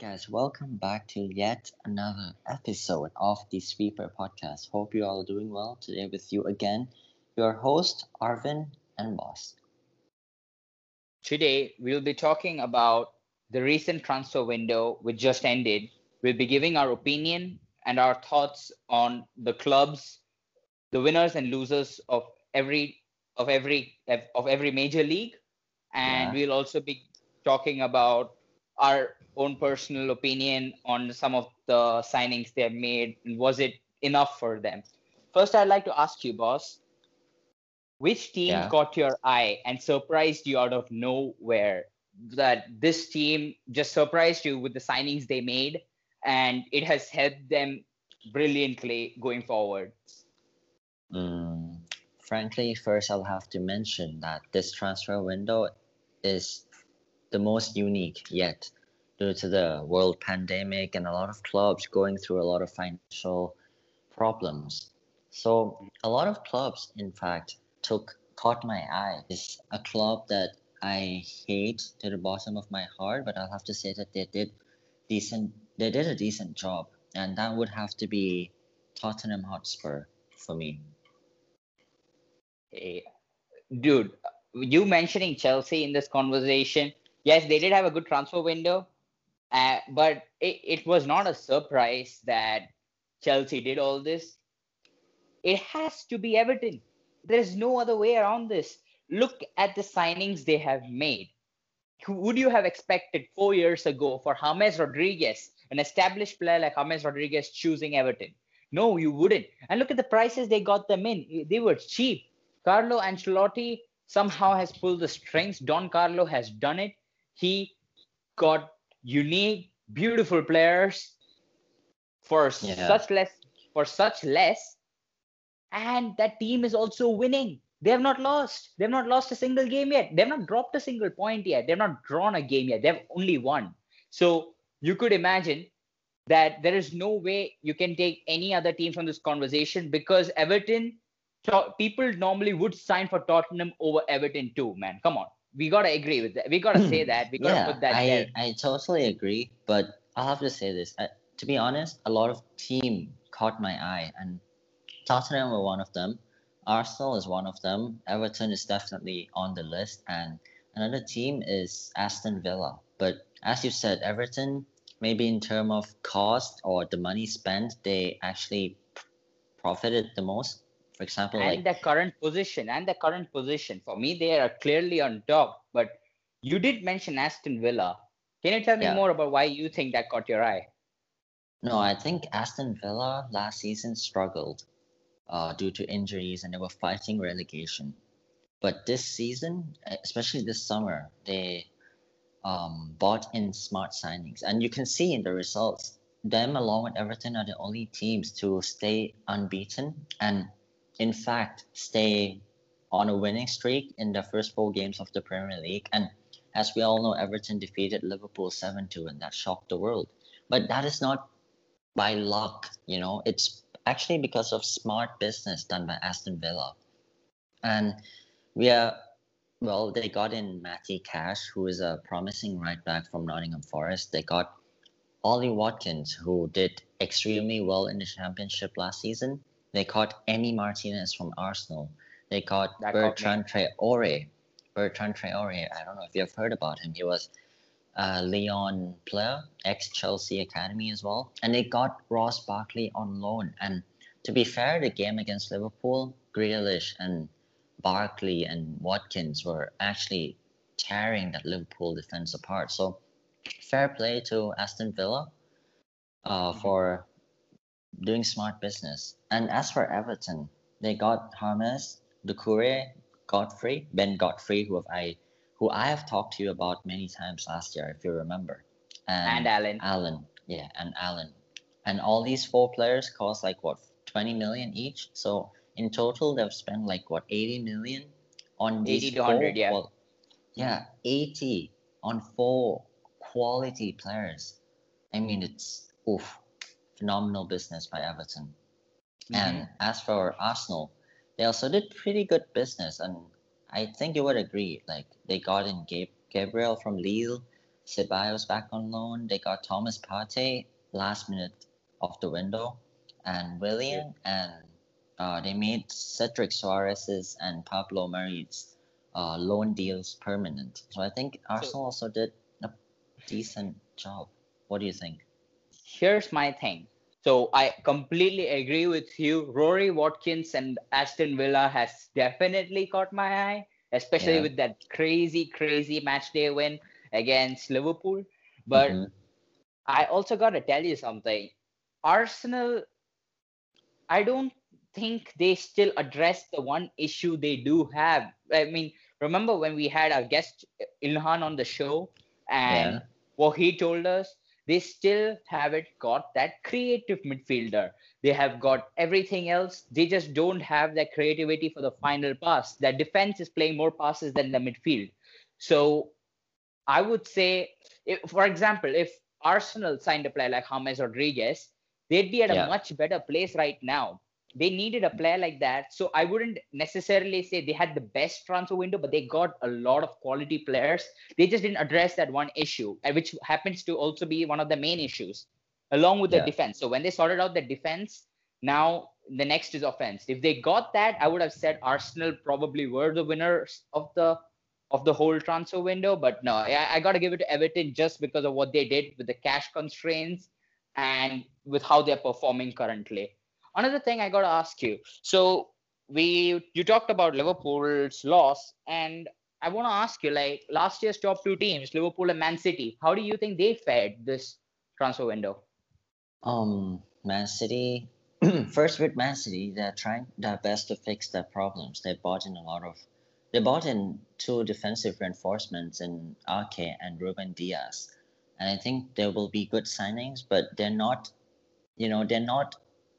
guys, welcome back to yet another episode of the Sweeper Podcast. Hope you all are doing well. Today, with you again, your host, Arvin and Boss. Today, we'll be talking about the recent transfer window which just ended. We'll be giving our opinion and our thoughts on the clubs, the winners and losers every of every major league, and Yeah, we'll also be talking about our own personal opinion on some of the signings they have made and was it enough for them. First, I'd like to ask you, boss, which team yeah. caught your eye and surprised you out of nowhere? That this team just surprised you with the signings they made, and it has helped them brilliantly going forward. Mm, Frankly, first I'll have to mention that this transfer window is the most unique yet due to the world pandemic and a lot of clubs going through a lot of financial problems. So a lot of clubs, in fact, took caught my eye. Is a club that I hate to the bottom of my heart, but I'll have to say that decent. They did a decent job, and that would have to be Tottenham Hotspur for me. Eh, Dude, you mentioning Chelsea in this conversation, yes, they did have a good transfer window, but it was not a surprise that Chelsea did all this. It has to be Everton. There is no other way around this. Look at the signings they have made. Would you have expected 4 years ago for James Rodriguez, an established player like James Rodriguez, choosing Everton? No, you wouldn't. And look at the prices they got them in. They were cheap. Carlo Ancelotti somehow has pulled the strings. Don Carlo has done it. He got unique, beautiful players for Yeah. such less, and that team is also winning. They have not lost. They have not lost a single game yet. They have not dropped a single point yet. They have not drawn a game yet. They have only won. So you could imagine that there is no way you can take any other team from this conversation because people normally would sign for Tottenham over Everton too, man. Come on. We got to agree with that. We got to say that. We got to Yeah, put that there. I totally agree, but I'll have to say this. To be honest, a lot of team caught my eye, and Tottenham were one of them. Arsenal is one of them. Everton is definitely on the list, and another team is Aston Villa. But as you said, Everton, maybe in terms of cost or the money spent, they actually profited the most. For example, and like the current position for me, they are clearly on top. But you did mention Aston Villa. Can you tell me yeah, more about why you think that caught your eye? no, I think Aston Villa last season struggled due to injuries, and they were fighting relegation. But this season, especially this summer, they bought in smart signings, and you can see in the results, them along with Everton are the only teams to stay unbeaten and, in fact, stay on a winning streak in the first four games of the Premier League. And as we all know, Everton defeated Liverpool 7-2, and that shocked the world. But that is not by luck, it's actually because of smart business done by Aston Villa. And we are well, they got in Matty Cash, who is a promising right back from Nottingham Forest. They got Ollie Watkins, who did extremely well in the championship last season. They got Emi Martinez from Arsenal. They got That caught me. Bertrand Traore. Bertrand Traore, I don't know if you've heard about him. He was a Lyon player, ex-Chelsea Academy as well. And they got Ross Barkley on loan. And to be fair, the game against Liverpool, Grealish and Barkley and Watkins were actually tearing that Liverpool defense apart. So fair play to Aston Villa Mhm. for doing smart business. And as for Everton, they got James, Doucouré, Godfrey, Ben Godfrey, who I have talked to you about many times last year, if you remember, And and Alan. Allen, yeah, and Allen, and all these four players cost like what 20 million each. So in total, they've spent like what 80 million on 80 these to 100, four. yeah. Well, yeah, 80 on four quality players. I mean, it's oof, phenomenal business by Everton. Hmm. And as for Arsenal, they also did pretty good business, and I think you would agree. Like they got in Gabriel from Lille, Ceballos back on loan. They got Thomas Partey last minute of the window, and Willian, and they made Cedric Suarez's and Pablo Mari's loan deals permanent. So I think So Arsenal also did a decent job. What do you think? here's my thing. So I completely agree with you. Rory Watkins and Aston Villa has definitely caught my eye, especially Yeah. with that crazy match day win against Liverpool. But Mm-hmm. I also got to tell you something. Arsenal, I don't think they still address the one issue they do have. I mean, remember when we had our guest Ilhan on the show and Yeah. what he told us? They still haven't got that creative midfielder. They have got everything else. They just don't have that creativity for the final pass. Their defense is playing more passes than the midfield. So I would say, for example, if Arsenal signed a player like James Rodriguez, they'd be at a Yeah. much better place right now. They needed a player like that. So I wouldn't necessarily say they had the best transfer window, but they got a lot of quality players. They just didn't address that one issue, which happens to also be one of the main issues, along with the Yeah. defense. So when they sorted out the defense, now the next is offense. If they got that, I would have said Arsenal probably were the winners of the whole transfer window. But no, I got to give it to Everton just because of what they did with the cash constraints and with how they're performing currently. Another thing I got to ask you. So you talked about Liverpool's loss, and I want to ask you, like last year's top two teams, Liverpool and Man City, how do you think they fared this transfer window? Man City. First with Man City, they're trying their best to fix their problems. They bought in two defensive reinforcements in Ake and Ruben Diaz, and I think there will be good signings. But they're not, they're not.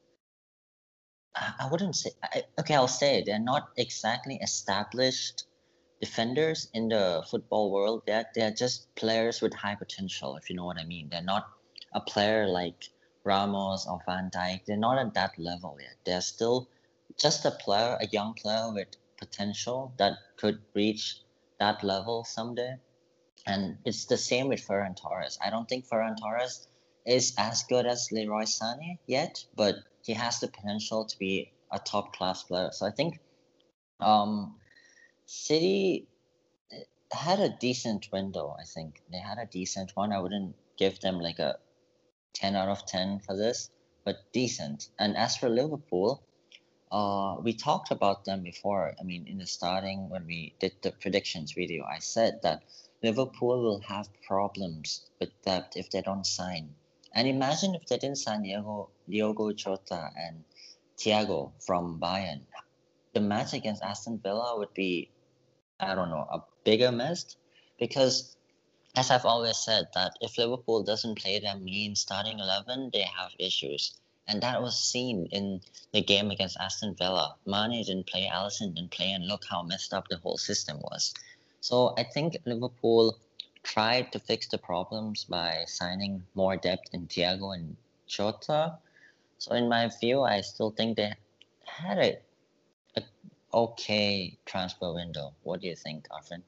I wouldn't say. Okay, I'll say it, they're not exactly established defenders in the football world. They're just players with high potential, if you know what I mean. They're not a player like Ramos or Van Dijk. They're not at that level yet. They're still just a player, a young player with potential that could reach that level someday. And it's the same with Ferran Torres. I don't think Ferran Torres is as good as Leroy Sané yet, but he has the potential to be a top class player. So I think um, City had a decent window. I think they had a decent one. I wouldn't give them like a 10 out of 10 for this, but decent. And as for Liverpool, we talked about them before. I mean, in the starting when we did the predictions video, I said that Liverpool will have problems with depth if they don't sign. And imagine if they didn't sign Diogo Jota and Thiago from Bayern. The match against Aston Villa would be, I don't know, a bigger mess, because as I've always said, that if Liverpool doesn't play their main starting 11, they have issues. And that was seen in the game against Aston Villa. Mane didn't play, Alisson didn't play, and look how messed up the whole system was. So I think Liverpool tried to fix the problems by signing more depth in Thiago and Jota. So in my view, I still think they had a okay transfer window. What do you think, Arfin?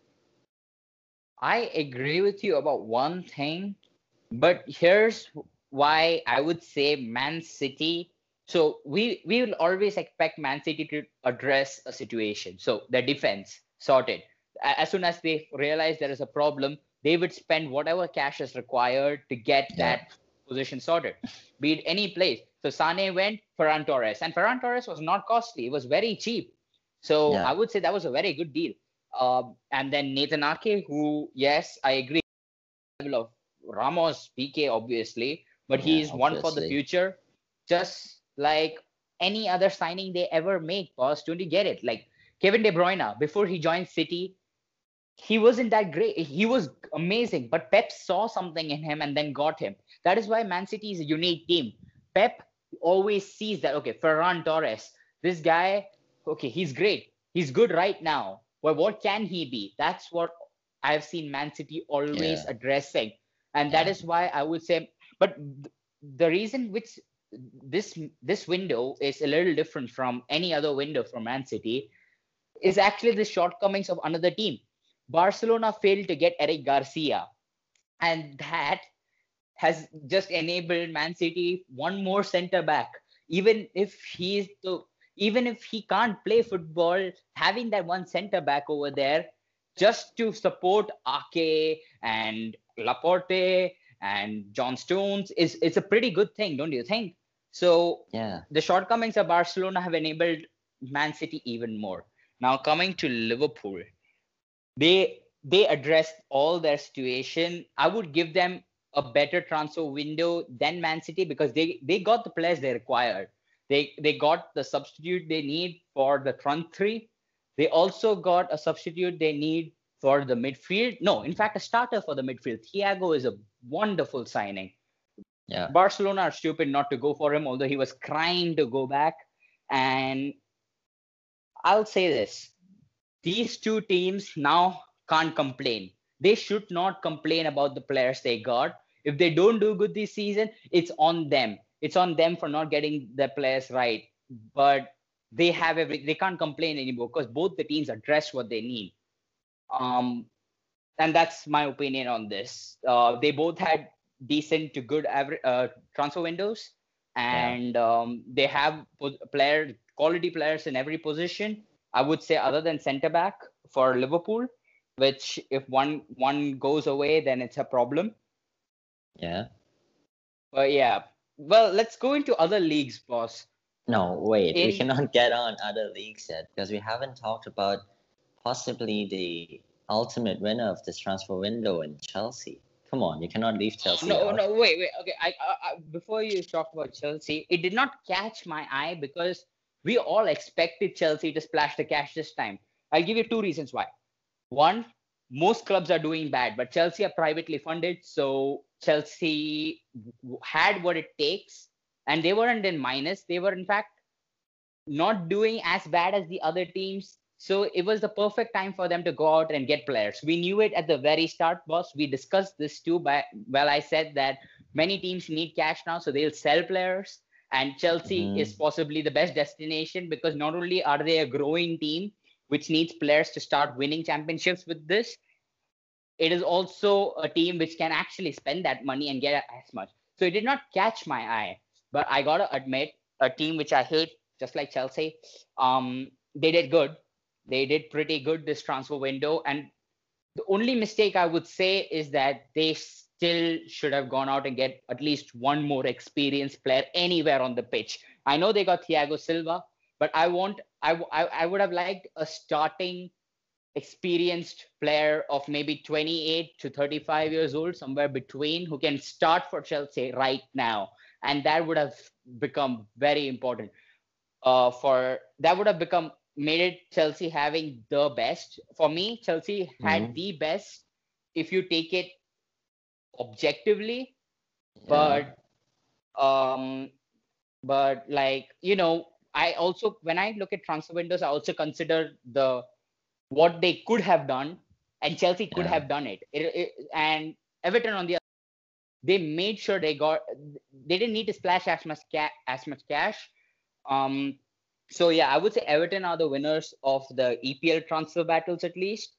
I agree with you about one thing, but here's why I would say Man City. So we will always expect Man City to address a situation. So their defense sorted. As soon as they realize there is a problem, they would spend whatever cash is required to get Yeah, that position sorted, be it any place. So Sane went Ferran Torres, and Ferran Torres was not costly; it was very cheap. So I yeah, would say that was a very good deal. And then Nathan Ake, who, yes, I agree, level of Ramos, PK, obviously, but he yeah, is one for the obviously. future. Just like any other signing they ever make, boss, don't you get it? Like Kevin De Bruyne, before he joined City, he wasn't that great. He was amazing, but Pep saw something in him and then got him. That is why Man City is a unique team. Pep always sees that, okay, Ferran Torres, this guy, okay, he's great. He's good right now. But what can he be? That's what I've seen Man City always Yeah, addressing. And that yeah, is why I would say, but the reason which this window is a little different from any other window for Man City is actually the shortcomings of another team. Barcelona failed to get Eric Garcia, and that has just enabled Man City one more centre back. Even if even if he can't play football, having that one centre back over there just to support Ake and Laporte and John Stones is a pretty good thing, don't you think? So Yeah. the shortcomings of Barcelona have enabled Man City even more. Now coming to Liverpool, they addressed all their situation. I would give them a better transfer window than Man City because they got the players they required. They got the substitute they need for the front three. They also got a substitute they need for the midfield. No, in fact, a starter for the midfield. Thiago is a wonderful signing. Yeah. Barcelona are stupid not to go for him, although he was crying to go back. And I'll say this: these two teams now can't complain. They should not complain about the players they got. If they don't do good this season, it's on them. It's on them for not getting the players right. But they can't complain anymore because both the teams address what they need. Um, and that's my opinion on this. They both had decent to good average transfer windows, and they have quality players in every position. I would say, other than centre back for Liverpool, which if one goes away, then it's a problem. Yeah. But yeah, well, let's go into other leagues, boss. No, wait. We In cannot get on other leagues yet because we haven't talked about possibly the ultimate winner of this transfer window in Chelsea. Come on, you cannot leave Chelsea no, out. no, wait. Okay, before you talk about Chelsea, it did not catch my eye because we all expected Chelsea to splash the cash this time. I'll give you two reasons why. One, most clubs are doing bad, but Chelsea are privately funded, so Chelsea had what it takes, and they weren't in minus. They were, in fact, not doing as bad as the other teams. So it was the perfect time for them to go out and get players. We knew it at the very start, boss. We discussed this too. I said that many teams need cash now, so they'll sell players. And Chelsea is possibly the best destination because not only are they a growing team, which needs players to start winning championships with this, it is also a team which can actually spend that money and get as much. So it did not catch my eye. But I gotta admit, a team which I hate, just like Chelsea, they did good. They did pretty good this transfer window. And the only mistake I would say is that they still should have gone out and get at least one more experienced player anywhere on the pitch. I know they got Thiago Silva, but I would have liked a starting experienced player of maybe 28 to 35 years old, somewhere between, who can start for Chelsea right now. And that would have become very important. For that would have become made it Chelsea having the best. For me, Chelsea had the best if you take it objectively, but like, I also, when I look at transfer windows, I also consider what they could have done, and Chelsea could have done it. And Everton on the other, they made sure they didn't need to splash as much cash. So yeah, I would say Everton are the winners of the EPL transfer battles at least.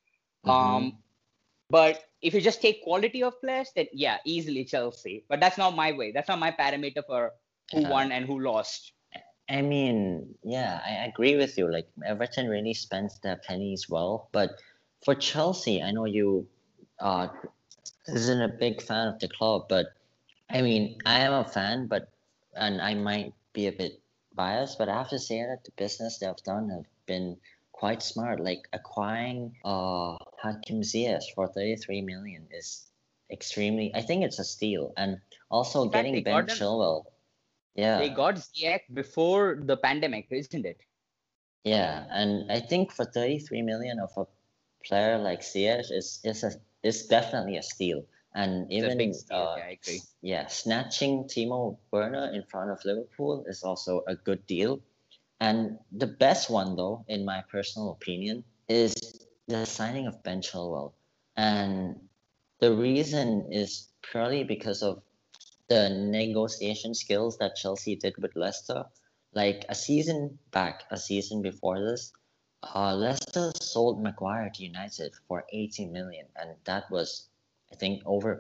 But if you just take quality of players, then yeah, easily Chelsea. But that's not my way. That's not my parameter for who won and who lost. I mean, yeah, I agree with you. Like, Everton really spends their pennies well. But for Chelsea, I know you isn't a big fan of the club, but I mean, I am a fan, and I might be a bit biased, but I have to say that the business they've done have been quite smart. Like, acquiring Hakim Ziyech for 33 million is extremely, I think it's a steal. And also getting Ben Chilwell. Yeah. They got Ziyech before the pandemic, isn't it? Yeah, and I think for 33 million of a player like Ziyech is definitely a steal. And It's even a big steal, I agree. Yeah, snatching Timo Werner in front of Liverpool is also a good deal. And the best one, though, in my personal opinion, is the signing of Ben Chilwell. And the reason is purely because of the negotiation skills that Chelsea did with Leicester. Like a season before this, Leicester sold Maguire to United for 80 million, and that was, I think,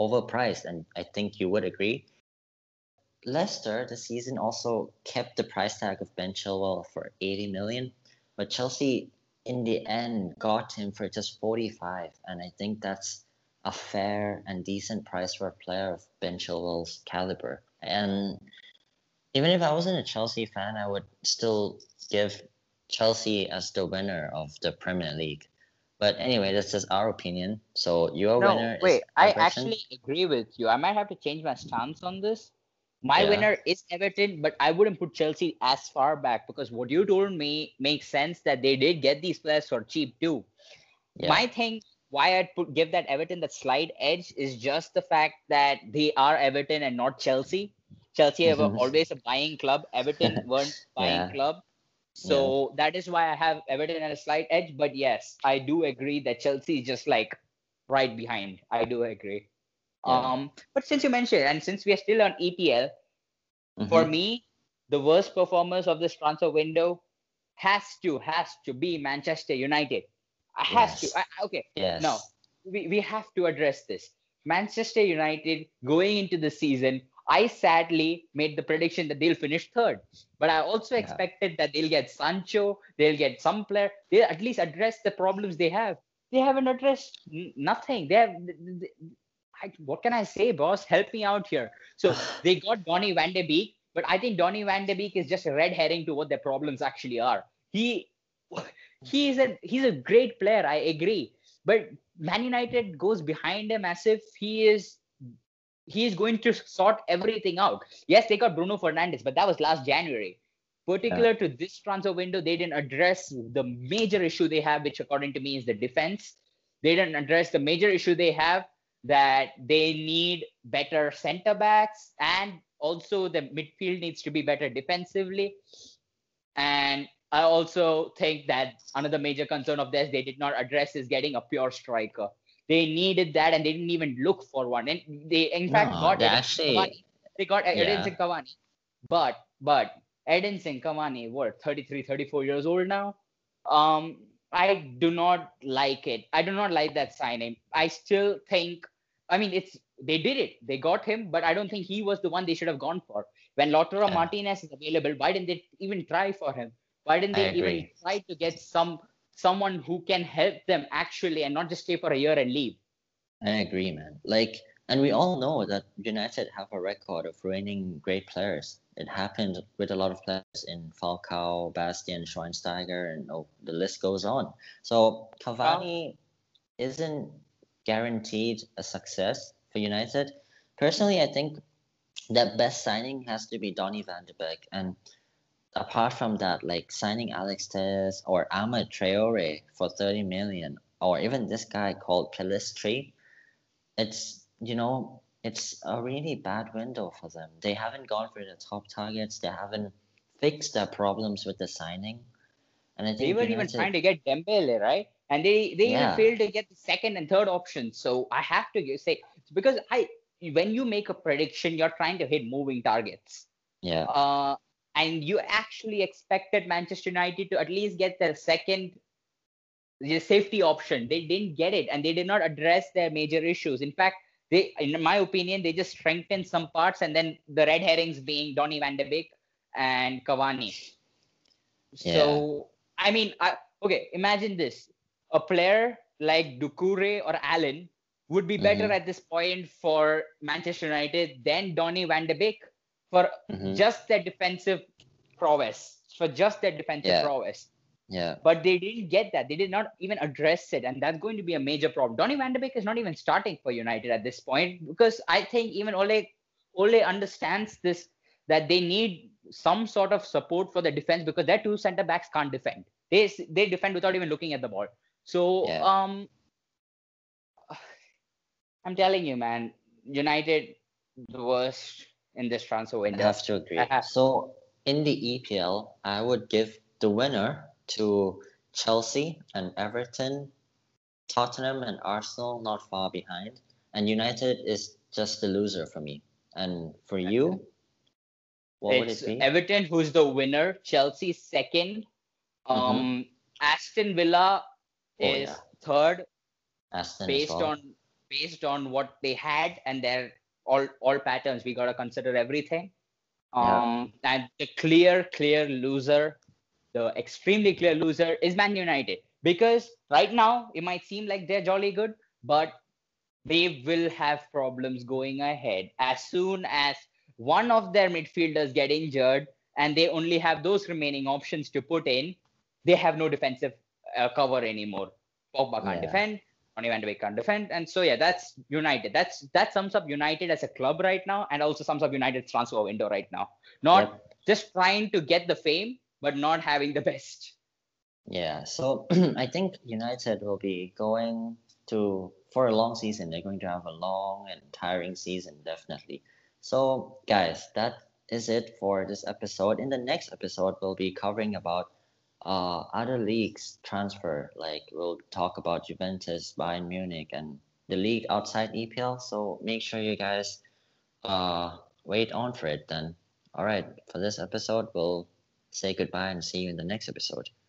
overpriced, and I think you would agree. Leicester this season also kept the price tag of Ben Chilwell for 80 million, but Chelsea in the end got him for just 45, and I think that's a fair and decent price for a player of Ben Chilwell's caliber. And even if I wasn't a Chelsea fan, I would still give Chelsea as the winner of the Premier League. But anyway, that's just our opinion. So your No, winner is wait. I Everton. actually agree with you. I might have to change my stance on this. My Yeah. winner is Everton, but I wouldn't put Chelsea as far back because what you told me makes sense that they did get these players for cheap too. Yeah. My thing, why I'd give that Everton that slight edge is just the fact that they are Everton and not Chelsea. Chelsea were always a buying club. Everton weren't buying Yeah. club. So that is why I have Everton at a slight edge. But yes, I do agree that Chelsea is just like right behind. I do agree. Yeah. But since you mentioned, and since we are still on EPL, for me, the worst performers of this transfer window has to be Manchester United. Okay. Yes. No, we have to address this. Manchester United going into the season, I sadly made the prediction that they'll finish third. But I also expected that they'll get Sancho, they'll get some player, they'll at least address the problems they have. They haven't addressed nothing. What can I say, boss? Help me out here. So they got Donny van de Beek, but I think Donny van de Beek is just a red herring to what their problems actually are. He's a great player, I agree. But Man United goes behind him as if he is going to sort everything out. Yes, they got Bruno Fernandes, but that was last January. Particular to this transfer window, they didn't address the major issue they have, which according to me is the defense. They didn't address the major issue they have, that they need better center backs, and also the midfield needs to be better defensively. And I also think that another major concern of theirs they did not address is getting a pure striker. They needed that, and they didn't even look for one. And they, in fact, got Edinson Cavani. They got Edinson Cavani, but Edinson Cavani, what, 33, 34 years old now? I do not like it. I do not like that signing. I still think, I mean, they did it. They got him, but I don't think he was the one they should have gone for. When Lautaro Martinez is available, why didn't they even try for him? Why didn't they even try to get someone who can help them actually and not just stay for a year and leave? I agree, man. And we all know that United have a record of ruining great players. It happened with a lot of players in Falcao, Bastian Schweinsteiger, and the list goes on. So Cavani isn't guaranteed a success for United. Personally, I think the best signing has to be Donny van de Beek. And apart from that, like signing Alex Telles or Ahmed Traore for 30 million, or even this guy called Pelistri, it's a really bad window for them. They haven't gone for the top targets. They haven't fixed their problems with the signing. And I think they were even trying to get Dembele, right? And they even failed to get the second and third option. So I have to say, because when you make a prediction, you're trying to hit moving targets. Yeah. And you actually expected Manchester United to at least get their second safety option. They didn't get it, and they did not address their major issues. In fact, in my opinion, they just strengthened some parts, and then the red herrings being Donny van de Beek and Cavani. So, I mean, okay, imagine this. A player like Doucouré or Allen would be better at this point for Manchester United than Donny van de Beek for just their defensive prowess. Yeah. But they didn't get that. They did not even address it. And that's going to be a major problem. Donny van de Beek is not even starting for United at this point, because I think even Ole understands this, that they need some sort of support for the defense, because their two center backs can't defend. They defend without even looking at the ball. So I'm telling you, man, United the worst in this transfer window. I have to agree. So in the EPL, I would give the winner to Chelsea and Everton, Tottenham and Arsenal not far behind, and United is just the loser for me. And for you, what would it be? Everton, who's the winner, Chelsea second, Aston Villa is third, Aston based on based on what they had and their all patterns. We gotta consider everything. Yeah. And the clear loser, the extremely clear loser is Man United, because right now it might seem like they're jolly good, but they will have problems going ahead as soon as one of their midfielders get injured and they only have those remaining options to put in. They have no defensive cover anymore. Pogba can't Yeah. defend. Donny van de Beek can't defend, and so yeah, that's United. That sums up United as a club right now, and also sums up United's transfer window right now. Not Yep. just trying to get the fame, but not having the best. Yeah. So I think United will be going to for a long season. They're going to have a long and tiring season, definitely. So guys, that is it for this episode. In the next episode, we'll be covering about other leagues transfer. Like we'll talk about Juventus, Bayern Munich, and the league outside EPL. So make sure you guys wait on for it then. All right, for this episode, we'll say goodbye and see you in the next episode.